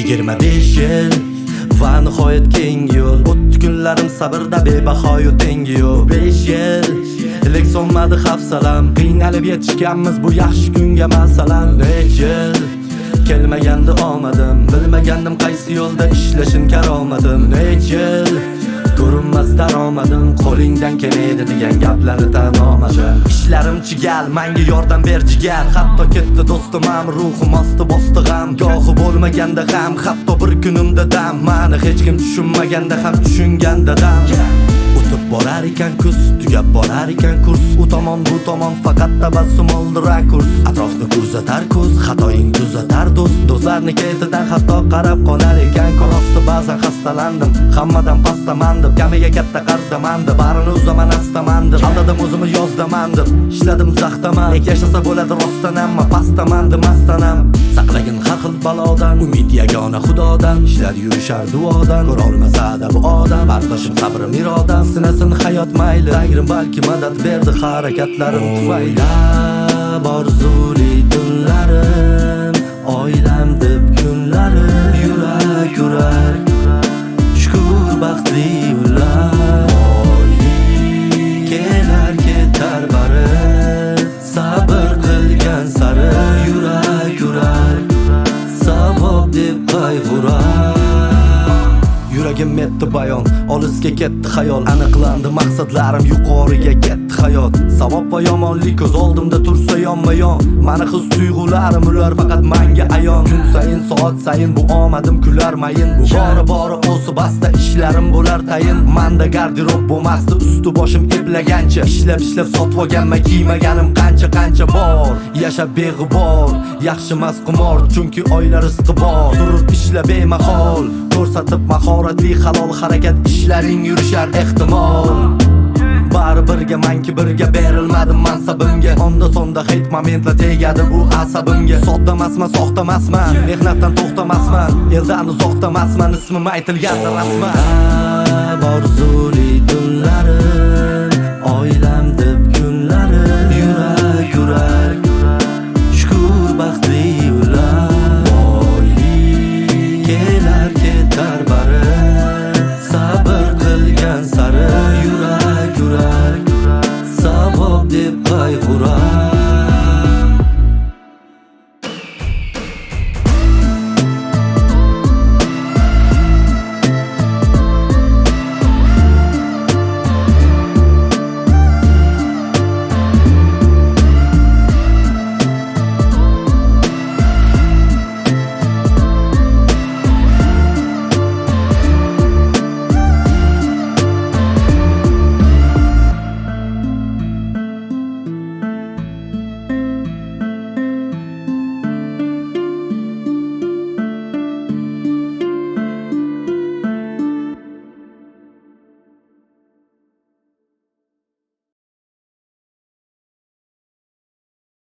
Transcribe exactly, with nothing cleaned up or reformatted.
yigirma besh yil va nihoyat keng yo'l. O'tdi kunlarim sabrda bebahoyu tengi yo'q. besh yil ilk so'nmadi hafsalam, qiynalib yetishganmiz bu yaxshi kunga masalan. Necha yil kelmagandi omadim, bilmagandim qaysi yo'lda ishlashim karomadim. Necha yil ko'rinmas daromadim, qo'lingdan kelmaydi degan gaplarni tan olmadim. Ishlarim chigal, menga yordam ber jigar. Hatto ketdi do'stim ham, ruhim osti bosdi g'am. Gohi bo'lmaganda ham, hatto bir kunimda dam. Mani hech kim tushunmaganda ham tushunganda dam. O'tib borar ekan kuz, tugab borar ekan kurs. U tomon bu tomon faqat tabassum oldi rakurs. Atrofni kuzatar ko'z, xatoing tuzatar do'st. Do'stlarni ketidan hatto qarab qolar ekan ko'rosti. Ba'zan xastalandim, hammadan pastamandim. Kamiga katta qarzamandim, barini uzaman astamandim. Aldadim o'zimni yozdamandim, ishladim zaxtaman. Lek yashasa bo'ladi rostdan, ammo pastamandim mastanam. Saqlagin har xil balodan, umid yagona xudodan. Ishlar yurishar duodan, ko'ra olmasa-da bu odam. Bardoshim sabrim irodam, sinasin hayot mayli. Tangrim balki madad berdi harakatlarim tufayli. Orzuli tunlarim, oilam deb kunlarim. Yurak yurak, shukr baxtli ular. Kelar ketar bari, sabr qilgan sari. Yurak yurak, savob deb qayg'urar. Yuragim metdi bayon, olisga ketdi xayol. Aniqlandi maqsadlarim, yuqoriga ketdi hayot. Savob va yomonlik ko'z oldimda tursa yonma-yon. Mani his tuyg'ularim ular faqat menga ayon. Kun sayin soat sayin bu omadim kular mayin. Bu bori bori o'si basta ishlarim bo'lar tayin. Manda garderob bo'lmasdi usti boshim eplagancha. Ishlab ishlab sotib olganman, kiymaganim qancha qancha bor. Yashab beg'ubor, yaxshi emas qimor, chunki oila rizqi bor. Turib ishla bemahol, ko'rsatib mahoratli halol harakat, ishlaring yurishar ehtimol. Bari birga manki birga berilmadim mansabimga. Onda sonda hate momentlar tegadi bu asabimga. Soddamasman, soxtamasman, mehnatdan to'xtamasman, eldan uzoqdamasman, ismim aytilganda rasman. Orzuli tunlarim, oilam deb kunlarim. Yurak yurak, shukr baxtli ular. Kelar ketar bari, sabr qilgan sari. Yurak yurak, savob deb qayg'urar.